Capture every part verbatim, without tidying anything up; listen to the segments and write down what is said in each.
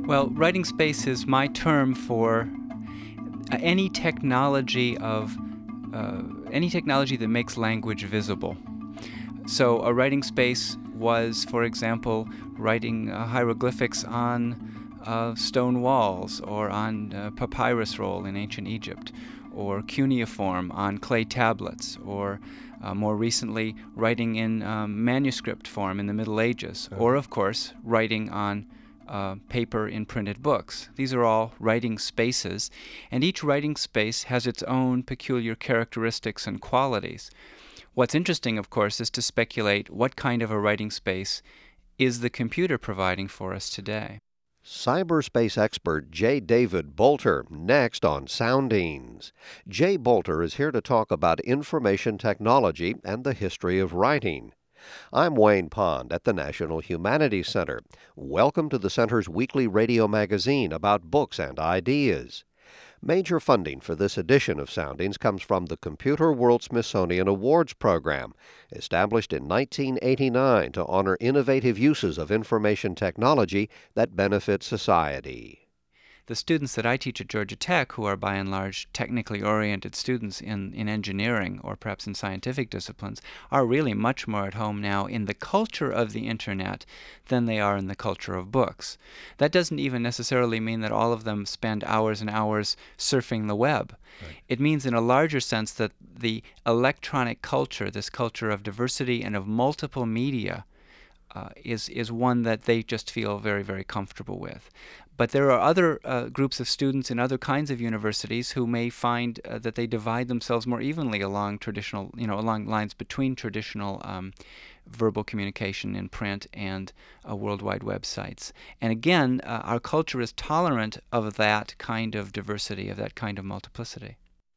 Well, writing space is my term for uh, any technology of uh, any technology that makes language visible. So a writing space was, for example, writing uh, hieroglyphics on uh, stone walls or on uh, papyrus roll in ancient Egypt, or cuneiform on clay tablets, or uh, more recently, writing in um, manuscript form in the Middle Ages, or, of course, writing on uh, paper in printed books. These are all writing spaces, and each writing space has its own peculiar characteristics and qualities. What's interesting, of course, is to speculate what kind of a writing space is the computer providing for us today. Cyberspace expert J. David Bolter, next on Soundings. Jay Bolter is here to talk about information technology and the history of writing. I'm Wayne Pond at the National Humanities Center. Welcome to the Center's weekly radio magazine about books and ideas. Major funding for this edition of Soundings comes from the Computer World Smithsonian Awards Program, established in nineteen eighty-nine to honor innovative uses of information technology that benefit society. The students that I teach at Georgia Tech, who are by and large technically oriented students in, in engineering or perhaps in scientific disciplines, are really much more at home now in the culture of the Internet than they are in the culture of books. That doesn't even necessarily mean that all of them spend hours and hours surfing the web. Right. It means in a larger sense that the electronic culture, this culture of diversity and of multiple media, Uh, is is one that they just feel very, very comfortable with. But there are other uh, groups of students in other kinds of universities who may find uh, that they divide themselves more evenly along traditional, you know, along lines between traditional um, verbal communication in print and uh, World Wide Web sites. And again, uh, our culture is tolerant of that kind of diversity, of that kind of multiplicity.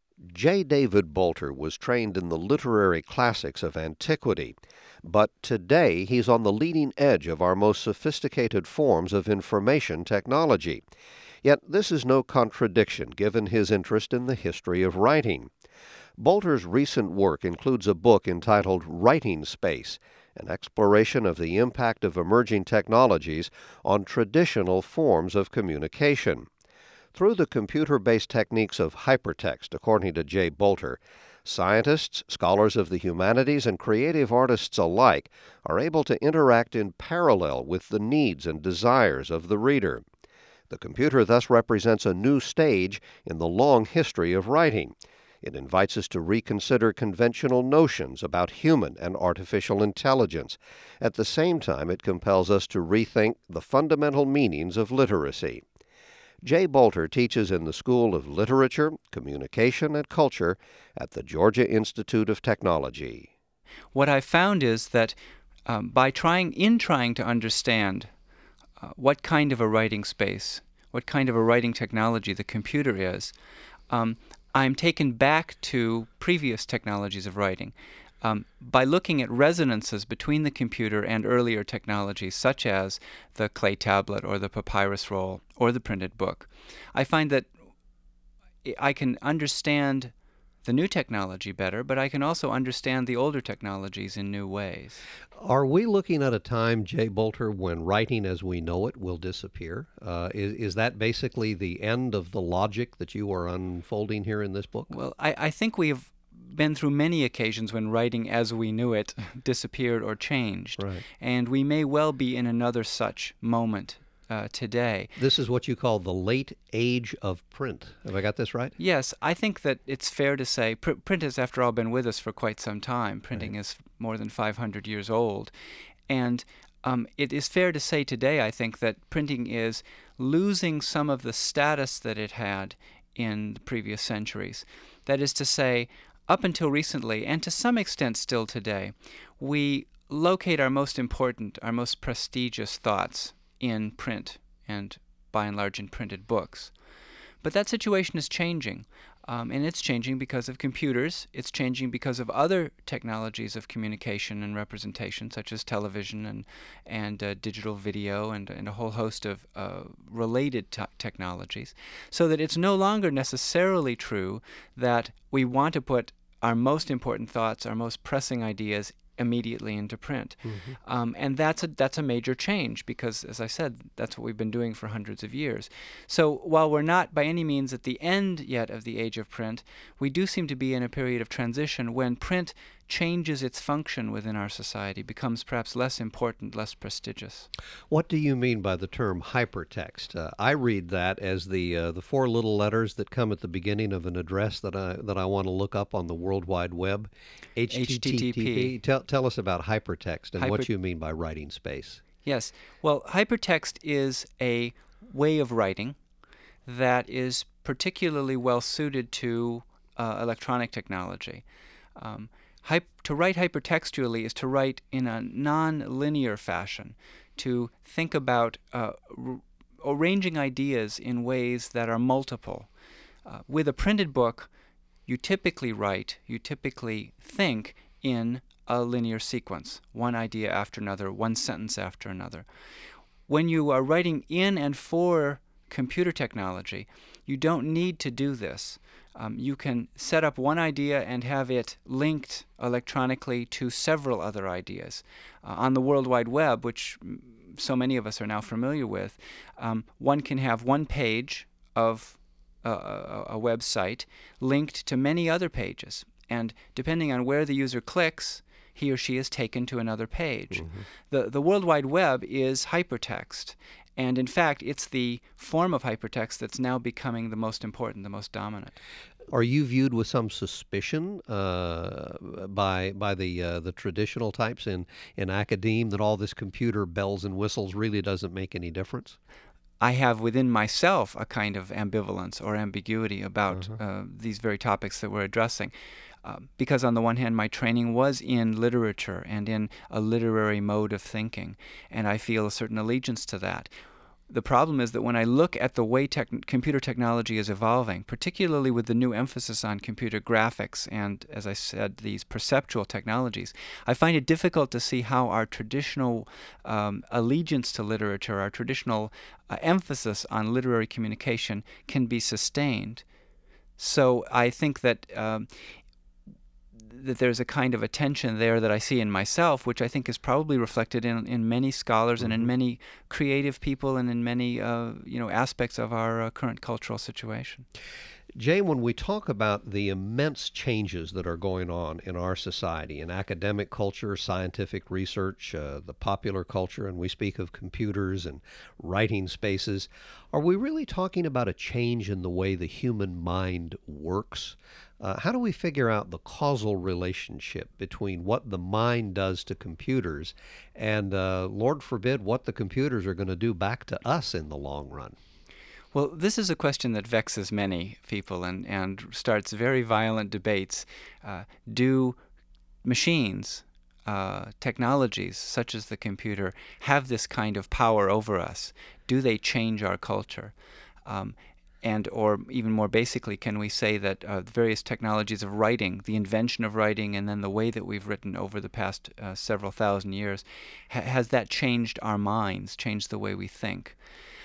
J. David Bolter was trained in the literary classics of antiquity, but today he's on the leading edge of our most sophisticated forms of information technology. Yet this is no contradiction given his interest in the history of writing. Bolter's recent work includes a book entitled Writing Space, an exploration of the impact of emerging technologies on traditional forms of communication. Through the computer-based techniques of hypertext, according to Jay Bolter, scientists, scholars of the humanities, and creative artists alike are able to interact in parallel with the needs and desires of the reader. The computer thus represents a new stage in the long history of writing. It invites us to reconsider conventional notions about human and artificial intelligence. At the same time, it compels us to rethink the fundamental meanings of literacy. Jay Bolter teaches in the School of Literature, Communication, and Culture at the Georgia Institute of Technology. What I found is that um, by trying, in trying to understand uh, what kind of a writing space, what kind of a writing technology the computer is, um, I'm taken back to previous technologies of writing. Um, by looking at resonances between the computer and earlier technologies, such as the clay tablet or the papyrus roll or the printed book, I find that I can understand the new technology better, but I can also understand the older technologies in new ways. Are we looking at a time, Jay Bolter, when writing as we know it will disappear? Uh, is, is that basically the end of the logic that you are unfolding here in this book? Well, I, I think we have been through many occasions when writing as we knew it disappeared or changed. Right. And we may well be in another such moment uh, today. This is what you call the late age of print. Have I got this right? Yes, I think that it's fair to say pr- print has, after all, been with us for quite some time. Printing right. is more than five hundred years old. And um, it is fair to say today, I think, that printing is losing some of the status that it had in the previous centuries. That is to say, up until recently, and to some extent still today, we locate our most important, our most prestigious thoughts in print, and by and large in printed books. But that situation is changing, um, and it's changing because of computers. It's changing because of other technologies of communication and representation, such as television and, and uh, digital video and, and a whole host of uh, related t- technologies, so that it's no longer necessarily true that we want to put our most important thoughts, our most pressing ideas immediately into print. Mm-hmm. Um, and that's a that's a major change because, as I said, that's what we've been doing for hundreds of years. So while we're not by any means at the end yet of the age of print, we do seem to be in a period of transition when print changes its function within our society, becomes perhaps less important, less prestigious. What do you mean by the term hypertext? Uh, I read that as the uh, the four little letters that come at the beginning of an address that I that I want to look up on the World Wide Web. H T T P. Tell, tell us about hypertext and Hyper- what you mean by writing space. Yes. Well, hypertext is a way of writing that is particularly well suited to uh, electronic technology. Um, Hy- to write hypertextually is to write in a non-linear fashion, to think about uh, r- arranging ideas in ways that are multiple. Uh, with a printed book, you typically write, you typically think in a linear sequence, one idea after another, one sentence after another. When you are writing in and for computer technology, you don't need to do this. Um, you can set up one idea and have it linked electronically to several other ideas. Uh, on the World Wide Web, which so many of us are now familiar with, um, one can have one page of a, a, a website linked to many other pages. And depending on where the user clicks, he or she is taken to another page. Mm-hmm. The, the World Wide Web is hypertext. And in fact, it's the form of hypertext that's now becoming the most important, the most dominant. Are you viewed with some suspicion uh, by by the uh, the traditional types in, in academe that all this computer bells and whistles really doesn't make any difference? I have within myself a kind of ambivalence or ambiguity about uh-huh. uh, these very topics that we're addressing. Uh, because on the one hand, my training was in literature and in a literary mode of thinking, and I feel a certain allegiance to that. The problem is that when I look at the way tech- computer technology is evolving, particularly with the new emphasis on computer graphics and, as I said, these perceptual technologies, I find it difficult to see how our traditional um, allegiance to literature, our traditional uh, emphasis on literary communication can be sustained. So I think that um, that there's a kind of a tension there that I see in myself, which I think is probably reflected in, in many scholars mm-hmm. and in many creative people and in many uh, you know aspects of our uh, current cultural situation. Jay, when we talk about the immense changes that are going on in our society, in academic culture, scientific research, uh, the popular culture, and we speak of computers and writing spaces, are we really talking about a change in the way the human mind works? Uh, how do we figure out the causal relationship between what the mind does to computers and, uh, Lord forbid, what the computers are going to do back to us in the long run? Well, this is a question that vexes many people and, and starts very violent debates. Uh, do machines, uh, technologies such as the computer, have this kind of power over us? Do they change our culture? Um, and or even more basically, can we say that uh, various technologies of writing, the invention of writing and then the way that we've written over the past uh, several thousand years, ha- has that changed our minds, changed the way we think?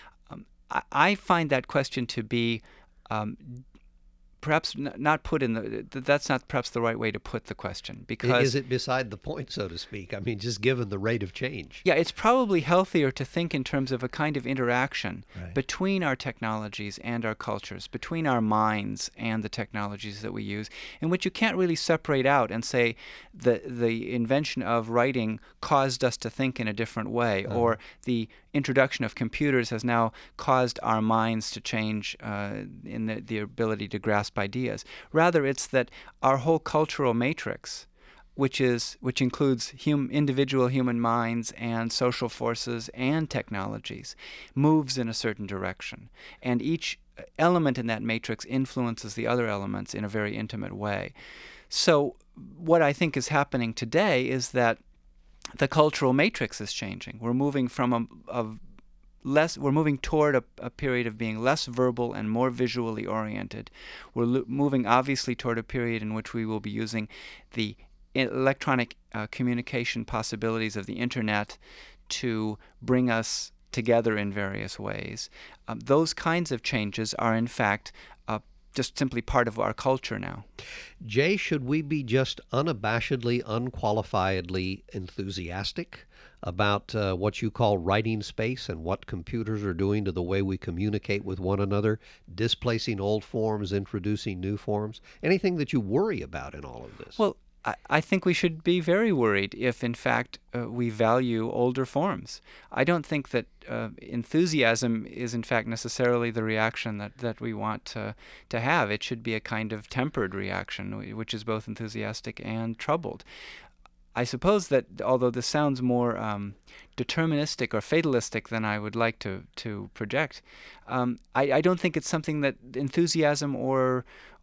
I find that question to be um, perhaps n- not put in the, that's not perhaps the right way to put the question. Because is it beside the point, so to speak? I mean, just given the rate of change. Yeah, it's probably healthier to think in terms of a kind of interaction right. between our technologies and our cultures, between our minds and the technologies that we use, in which you can't really separate out and say the the invention of writing caused us to think in a different way, uh-huh. or the introduction of computers has now caused our minds to change uh, in the, the ability to grasp ideas. Rather, it's that our whole cultural matrix, which is which includes hum, individual human minds and social forces and technologies, moves in a certain direction. And each element in that matrix influences the other elements in a very intimate way. So what I think is happening today is that the cultural matrix is changing. We're moving from a, a less. We're moving toward a, a period of being less verbal and more visually oriented. We're lo- moving obviously toward a period in which we will be using the electronic uh, communication possibilities of the internet to bring us together in various ways. Um, those kinds of changes are in fact uh, just simply part of our culture now. Jay, should we be just unabashedly, unqualifiedly enthusiastic about uh, what you call writing space and what computers are doing to the way we communicate with one another, displacing old forms, introducing new forms? Anything that you worry about in all of this? Well, I, I think we should be very worried if, in fact, uh, we value older forms. I don't think that uh, enthusiasm is, in fact, necessarily the reaction that, that we want to, to have. It should be a kind of tempered reaction, which is both enthusiastic and troubled. I suppose that although this sounds more um, deterministic or fatalistic than I would like to, to project, um, I, I don't think it's something that enthusiasm or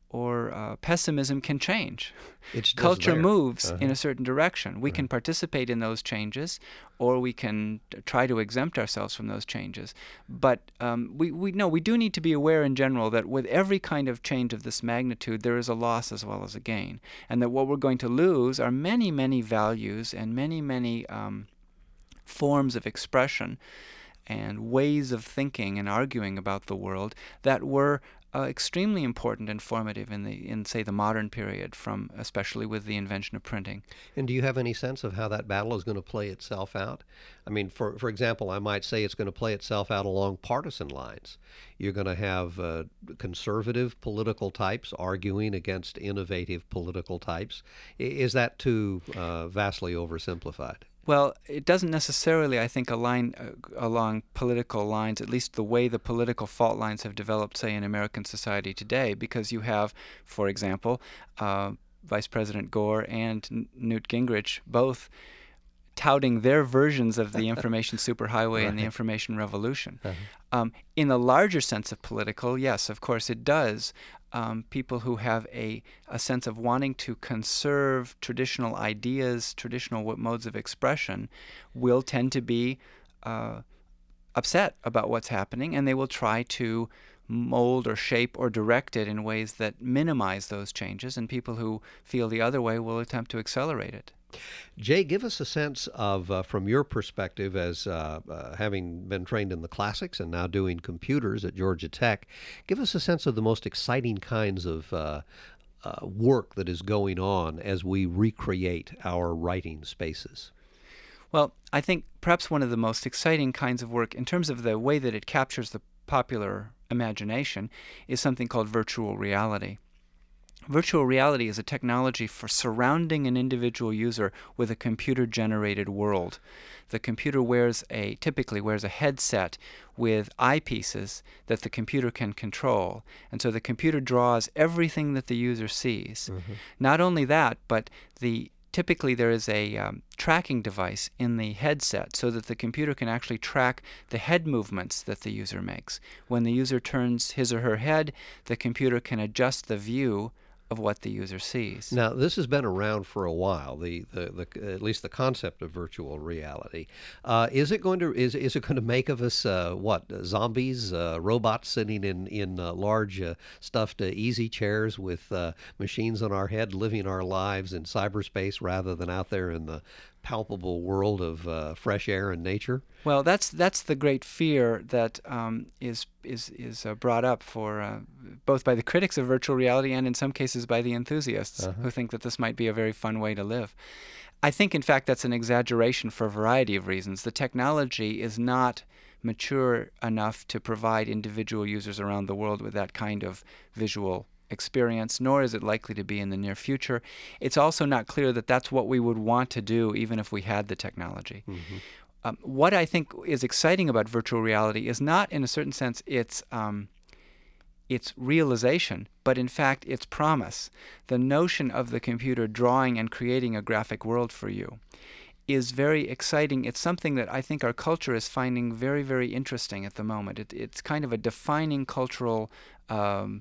or uh, pessimism can change. It's just Culture there. moves Uh-huh. in a certain direction. We can participate in those changes, or we can t- try to exempt ourselves from those changes. But um, we, we no, we do need to be aware in general that with every kind of change of this magnitude, there is a loss as well as a gain. And that what we're going to lose are many, many values and many, many um, forms of expression and ways of thinking and arguing about the world that were uh, extremely important and formative in the in say the modern period, from especially with the invention of printing. And do you have any sense of how that battle is going to play itself out? I mean, for for example, I might say it's going to play itself out along partisan lines. You're going to have uh, conservative political types arguing against innovative political types. I- Is that too uh, vastly oversimplified? Well, it doesn't necessarily, I think, align uh, along political lines, at least the way the political fault lines have developed, say, in American society today, because you have, for example, uh, Vice President Gore and N- Newt Gingrich both touting their versions of the information superhighway and the Right. information revolution. Uh-huh. Um, in the larger sense of political, yes, of course it does. Um, people who have a, a sense of wanting to conserve traditional ideas, traditional w- modes of expression, will tend to be uh, upset about what's happening, and they will try to mold or shape or direct it in ways that minimize those changes, and people who feel the other way will attempt to accelerate it. Jay, give us a sense of, uh, from your perspective as uh, uh, having been trained in the classics and now doing computers at Georgia Tech, give us a sense of the most exciting kinds of uh, uh, work that is going on as we recreate our writing spaces. Well, I think perhaps one of the most exciting kinds of work, in terms of the way that it captures the popular imagination, is something called virtual reality. Virtual reality is a technology for surrounding an individual user with a computer-generated world. The computer wears a typically wears a headset with eyepieces that the computer can control, and so the computer draws everything that the user sees. Mhm. Not only that, but the typically there is a um, tracking device in the headset so that the computer can actually track the head movements that the user makes. When the user turns his or her head, the computer can adjust the view of what the user sees. Now, this has been around for a while. The, the, the at least the concept of virtual reality. Uh, is it going to is is it going to make of us uh, what zombies, uh, robots sitting in in uh, large uh, stuffed uh, easy chairs with uh, machines on our head, living our lives in cyberspace rather than out there in the palpable world of uh, fresh air and nature? Well, that's that's the great fear that um, is is is uh, brought up for uh, both by the critics of virtual reality and in some cases by the enthusiasts Uh-huh. who think that this might be a very fun way to live. I think, in fact, that's an exaggeration for a variety of reasons. The technology is not mature enough to provide individual users around the world with that kind of visual experience, nor is it likely to be in the near future. It's also not clear that that's what we would want to do even if we had the technology. Mhm. Um, what I think is exciting about virtual reality is not, in a certain sense, its um, its realization, but in fact its promise. The notion of the computer drawing and creating a graphic world for you is very exciting. It's something that I think our culture is finding very, very interesting at the moment. It, it's kind of a defining cultural um,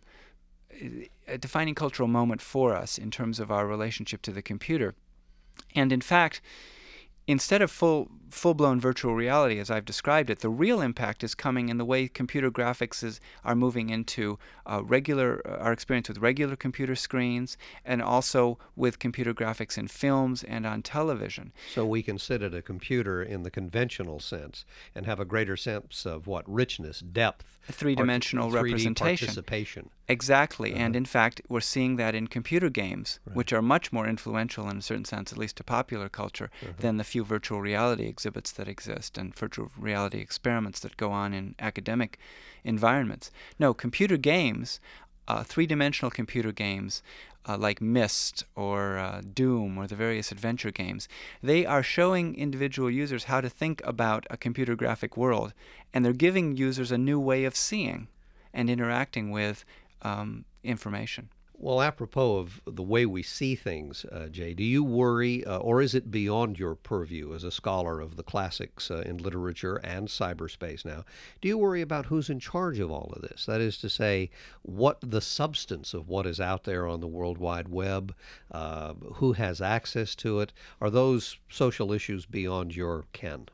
a defining cultural moment for us in terms of our relationship to the computer. And in fact, instead of full full-blown virtual reality, as I've described it. The real impact is coming in the way computer graphics is, are moving into uh, regular, uh, our experience with regular computer screens, and also with computer graphics in films and on television. So we can sit at a computer in the conventional sense and have a greater sense of what? Richness, depth. Three-dimensional three D representation. participation. Exactly. Uh-huh. And in fact, we're seeing that in computer games, Right. which are much more influential in a certain sense, at least to popular culture, Uh-huh. than the few virtual reality exhibits that exist and virtual reality experiments that go on in academic environments. No, computer games, uh, three-dimensional computer games, Uh, like Myst or uh, Doom or the various adventure games, they are showing individual users how to think about a computer graphic world, and they're giving users a new way of seeing and interacting with um, information. Well, apropos of the way we see things, uh, Jay, do you worry, uh, or is it beyond your purview as a scholar of the classics uh, in literature and cyberspace now? Do you worry about who's in charge of all of this? That is to say, what the substance of what is out there on the World Wide Web, uh, who has access to it? Are those social issues beyond your ken?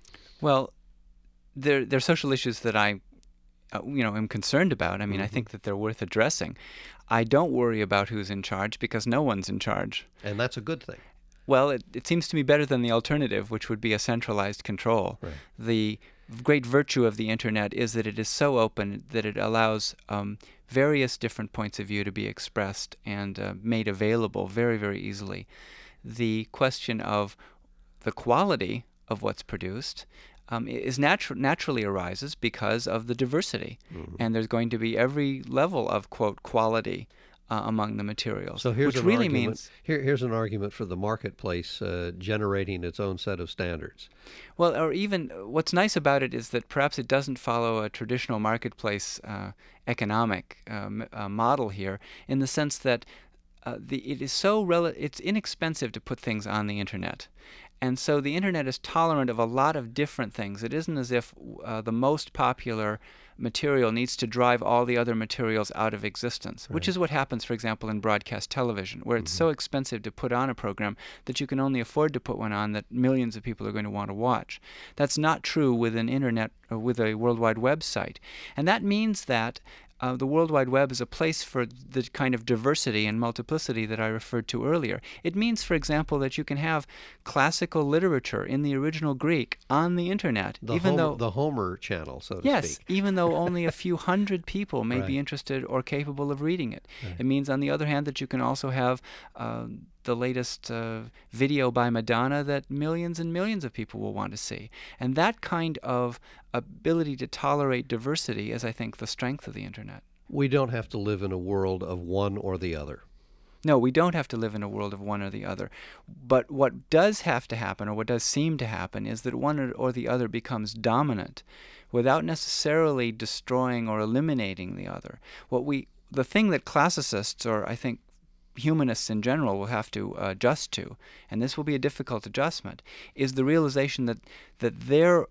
Well, they're, they're social issues that I Uh, you know, am concerned about. I mean, Mm-hmm. I think that they're worth addressing. I don't worry about who's in charge because no one's in charge. And that's a good thing. Well, it, it seems to me better than the alternative, which would be a centralized control. Right. The great virtue of the Internet is that it is so open that it allows um, various different points of view to be expressed and uh, made available very, very easily. The question of the quality of what's produced Um, is natu- naturally arises because of the diversity. Mm-hmm. And there's going to be every level of, quote, quality uh, among the materials, So here's which an really argument. means... Here, here's an argument for the marketplace uh, generating its own set of standards. Well, or even what's nice about it is that perhaps it doesn't follow a traditional marketplace uh, economic um, uh, model here, in the sense that uh, the it is so rel- it's inexpensive to put things on the Internet. And so the Internet is tolerant of a lot of different things. It isn't as if uh, the most popular material needs to drive all the other materials out of existence, Right. which is what happens, for example, in broadcast television, where it's so expensive to put on a program that you can only afford to put one on that millions of people are going to want to watch. That's not true with an Internet, or with a World Wide Web site. And that means that Uh, the World Wide Web is a place for the kind of diversity and multiplicity that I referred to earlier. It means, for example, that you can have classical literature in the original Greek on the Internet, The, even Homer, though the Homer channel, so to yes, speak. even though only a few hundred people may Right. be interested or capable of reading it. Right. It means, on the other hand, that you can also have uh, the latest uh, video by Madonna that millions and millions of people will want to see. And that kind of ability to tolerate diversity is, I think, the strength of the Internet. We don't have to live in a world of one or the other. No, we don't have to live in a world of one or the other. But what does have to happen, or what does seem to happen, is that one or, or the other becomes dominant without necessarily destroying or eliminating the other. What we, the thing that classicists, or I think humanists in general, will have to uh, adjust to, and this will be a difficult adjustment, is the realization that, that their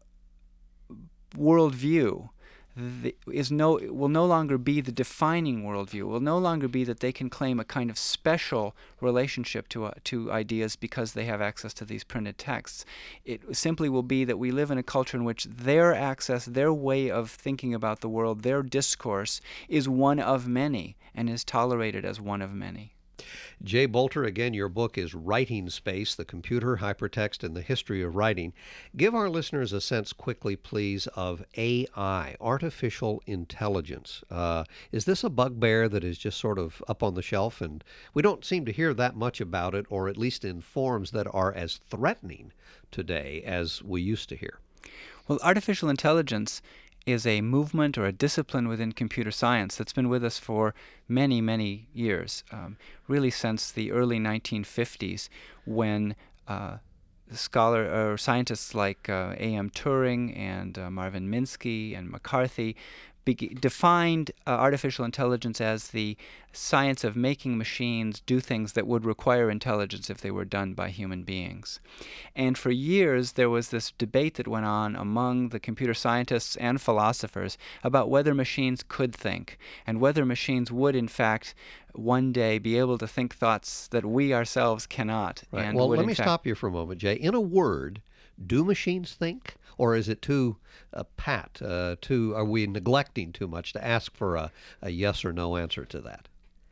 worldview The, is no will no longer be the defining worldview. Will no longer be that they can claim a kind of special relationship to uh, to ideas because they have access to these printed texts. It simply will be that we live in a culture in which their access, their way of thinking about the world, their discourse is one of many and is tolerated as one of many. Jay Boulter, again, your book is Writing Space, The Computer, Hypertext, and the History of Writing. Give our listeners a sense quickly, please, of A I, artificial intelligence. Uh, is this a bugbear that is just sort of up on the shelf? And we don't seem to hear that much about it, or at least in forms that are as threatening today as we used to hear. Well, artificial intelligence is a movement or a discipline within computer science that's been with us for many, many years, um, really since the early nineteen fifties, when uh, scholar or scientists like uh, A M Turing and uh, Marvin Minsky and McCarthy be- defined uh, artificial intelligence as the science of making machines do things that would require intelligence if they were done by human beings. And for years, there was this debate that went on among the computer scientists and philosophers about whether machines could think, and whether machines would, in fact, one day be able to think thoughts that we ourselves cannot. Right. And Well, would, let in me fact, stop you for a moment, Jay. In a word, Do machines think, or is it too uh, pat? Uh, too are we neglecting too much to ask for a, a yes or no answer to that?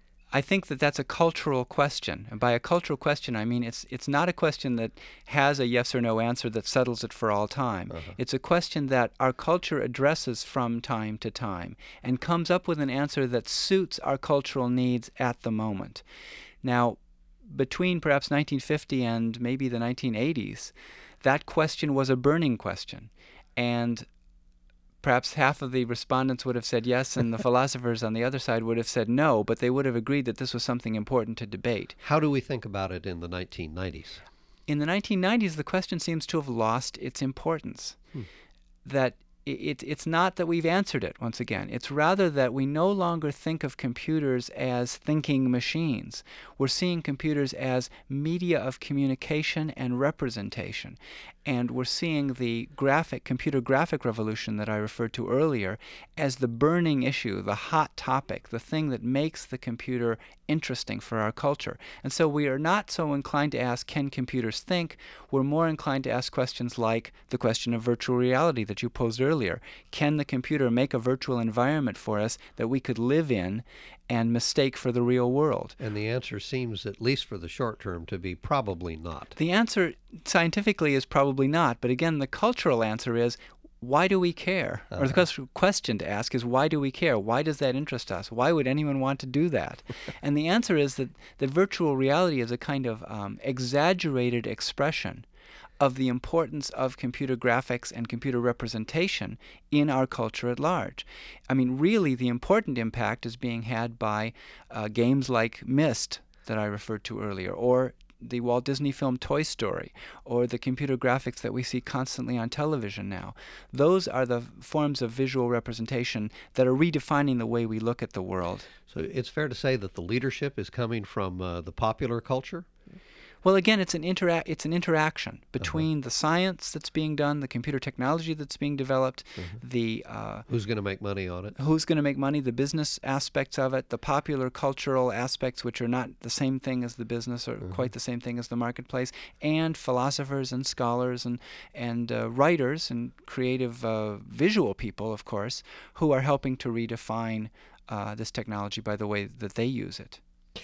I think that that's a cultural question. And by a cultural question, I mean it's it's not a question that has a yes or no answer that settles it for all time. Uh-huh. It's a question that our culture addresses from time to time and comes up with an answer that suits our cultural needs at the moment. Now, between perhaps nineteen fifty and maybe the nineteen eighties, that question was a burning question. And perhaps half of the respondents would have said yes, and the philosophers on the other side would have said no, but they would have agreed that this was something important to debate. How do we think about it in the nineteen nineties? In the nineteen nineties, the question seems to have lost its importance. Hmm. That it, it's not that we've answered it, once again. It's rather that we no longer think of computers as thinking machines. We're seeing computers as media of communication and representation. And we're seeing the graphic, computer graphic revolution that I referred to earlier as the burning issue, the hot topic, the thing that makes the computer interesting for our culture. And so we are not so inclined to ask, can computers think? We're more inclined to ask questions like the question of virtual reality that you posed earlier. Can the computer make a virtual environment for us that we could live in and mistake for the real world? And the answer seems, at least for the short term, to be probably not. The answer scientifically is probably not, but again, the cultural answer is, why do we care? Uh-huh. Or the question to ask is, why do we care? Why does that interest us? Why would anyone want to do that? And the answer is that, that virtual reality is a kind of um, exaggerated expression of the importance of computer graphics and computer representation in our culture at large. I mean, really, the important impact is being had by uh, games like Myst that I referred to earlier, or the Walt Disney film Toy Story, or the computer graphics that we see constantly on television now. Those are the forms of visual representation that are redefining the way we look at the world. So it's fair to say that the leadership is coming from uh, the popular culture? Well, again, it's an intera- it's an interaction between uh-huh. the science that's being done, the computer technology that's being developed, uh-huh. the uh, who's going to make money on it, who's going to make money, the business aspects of it, the popular cultural aspects, which are not the same thing as the business or uh-huh. quite the same thing as the marketplace, and philosophers and scholars and and uh, writers and creative uh, visual people, of course, who are helping to redefine uh, this technology by the way that they use it.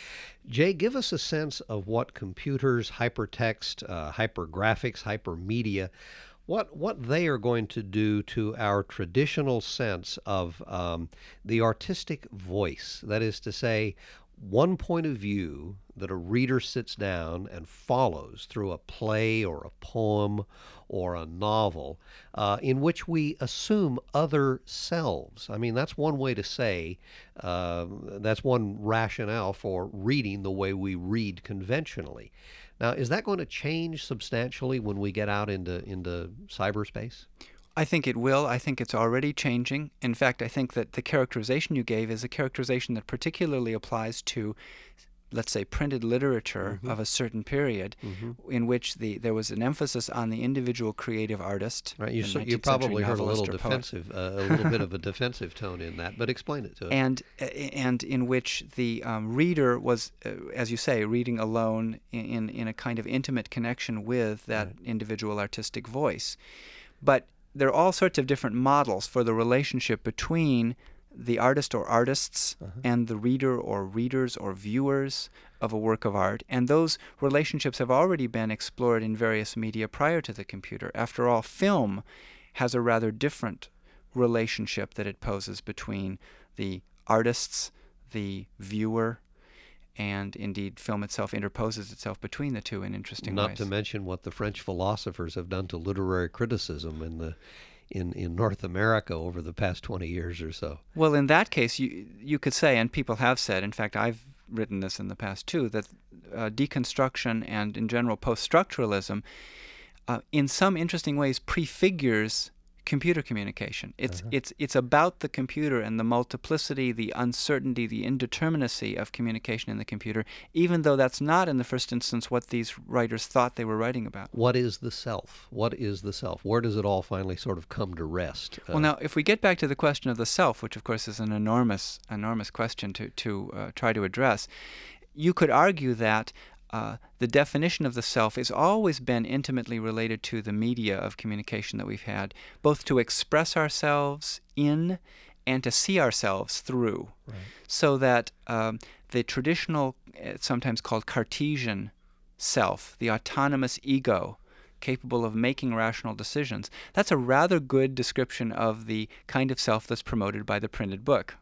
Jay, give us a sense of what computers, hypertext, uh, hypergraphics, hypermedia, what what they are going to do to our traditional sense of um, the artistic voice. That is to say, one point of view that a reader sits down and follows through a play or a poem or a novel, uh, in which we assume other selves. I mean, that's one way to say, uh, that's one rationale for reading the way we read conventionally. Now, is that going to change substantially when we get out into, into cyberspace? I think it will. I think it's already changing. In fact, I think that the characterization you gave is a characterization that particularly applies to, let's say, printed literature mm-hmm. of a certain period, mm-hmm. in which the there was an emphasis on the individual creative artist. Right. You, so, you probably heard a little defensive, uh, a little bit of a defensive tone in that, but explain it to us. And and in which the um, reader was, uh, as you say, reading alone in in a kind of intimate connection with that right. individual artistic voice, but there are all sorts of different models for the relationship between the artist or artists uh-huh. and the reader or readers or viewers of a work of art. And those relationships have already been explored in various media prior to the computer. After all, film has a rather different relationship that it poses between the artists, the viewer, and indeed film itself interposes itself between the two in interesting Not ways. Not to mention what the French philosophers have done to literary criticism in the in, in North America over the past twenty years or so. Well, in that case, you you could say, and people have said, in fact, I've written this in the past too, that uh, deconstruction and in general post-structuralism uh, in some interesting ways prefigures computer communication. It's uh-huh. it's it's about the computer and the multiplicity, the uncertainty, the indeterminacy of communication in the computer, even though that's not in the first instance what these writers thought they were writing about. What is the self? What is the self? Where does it all finally sort of come to rest? Uh, well, now, if we get back to the question of the self, which of course is an enormous, enormous question to, to uh, try to address, you could argue that uh, the definition of the self has always been intimately related to the media of communication that we've had, both to express ourselves in and to see ourselves through. Right. So that um, the traditional, uh, sometimes called Cartesian self, the autonomous ego, capable of making rational decisions, that's a rather good description of the kind of self that's promoted by the printed book.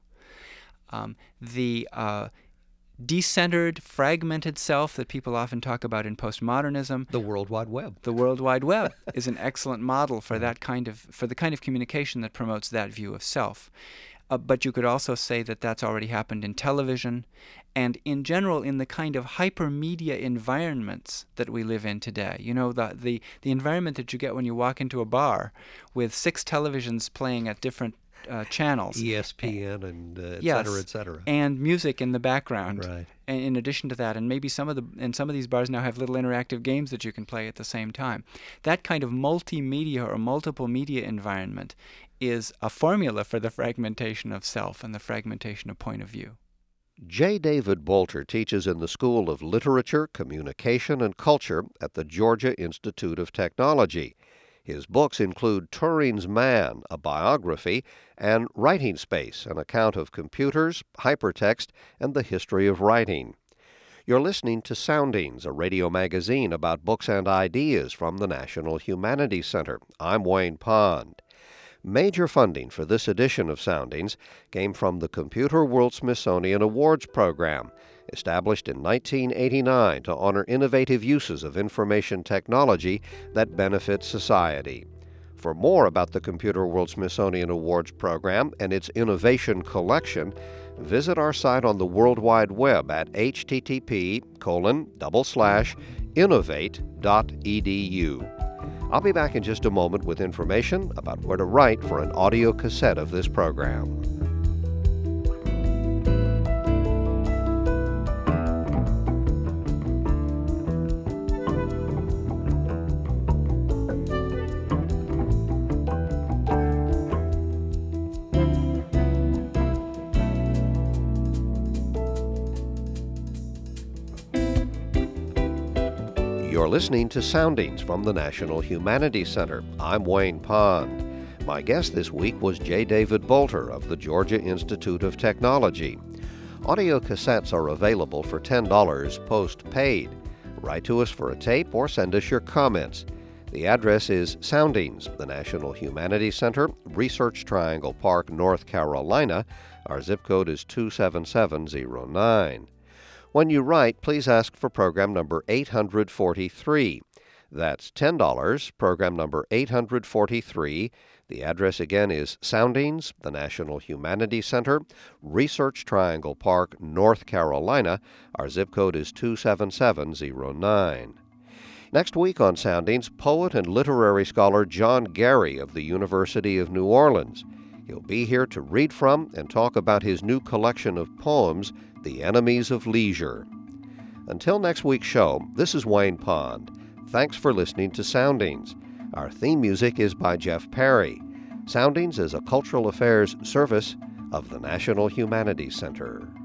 Um, the uh, decentered, fragmented self that people often talk about in postmodernism, The World Wide Web. the World Wide Web is an excellent model for that kind of for the kind of communication that promotes that view of self. Uh, but you could also say that that's already happened in television and in general in the kind of hypermedia environments that we live in today. You know, the, the, the environment that you get when you walk into a bar with six televisions playing at different uh, channels. E S P N and uh, et Yes, cetera, et cetera. and music in the background. Right. And in addition to that, and maybe some of the and some of these bars now have little interactive games that you can play at the same time. That kind of multimedia or multiple media environment is a formula for the fragmentation of self and the fragmentation of point of view. J. David Bolter teaches in the School of Literature, Communication, and Culture at the Georgia Institute of Technology. His books include Turing's Man, a biography, and Writing Space, an account of computers, hypertext, and the history of writing. You're listening to Soundings, a radio magazine about books and ideas from the National Humanities Center. I'm Wayne Pond. Major funding for this edition of Soundings came from the Computer World Smithsonian Awards Program, established in nineteen eighty-nine to honor innovative uses of information technology that benefit society. For more about the Computer World Smithsonian Awards Program and its innovation collection, visit our site on the World Wide Web at http colon double slash innovate dot edu. I'll be back in just a moment with information about where to write for an audio cassette of this program. You're listening to Soundings from the National Humanities Center. I'm Wayne Pond. My guest this week was J. David Bolter of the Georgia Institute of Technology. Audio cassettes are available for ten dollars post-paid. Write to us for a tape or send us your comments. The address is Soundings, the National Humanities Center, Research Triangle Park, North Carolina. Our zip code is two seven seven zero nine. When you write, please ask for program number eight hundred forty-three. That's ten dollars, program number eight hundred forty-three. The address again is Soundings, the National Humanities Center, Research Triangle Park, North Carolina. Our zip code is two seven seven zero nine. Next week on Soundings, poet and literary scholar John Gary of the University of New Orleans. He'll be here to read from and talk about his new collection of poems, The Enemies of Leisure. Until next week's show, this is Wayne Pond. Thanks for listening to Soundings. Our theme music is by Jeff Perry. Soundings is a cultural affairs service of the National Humanities Center.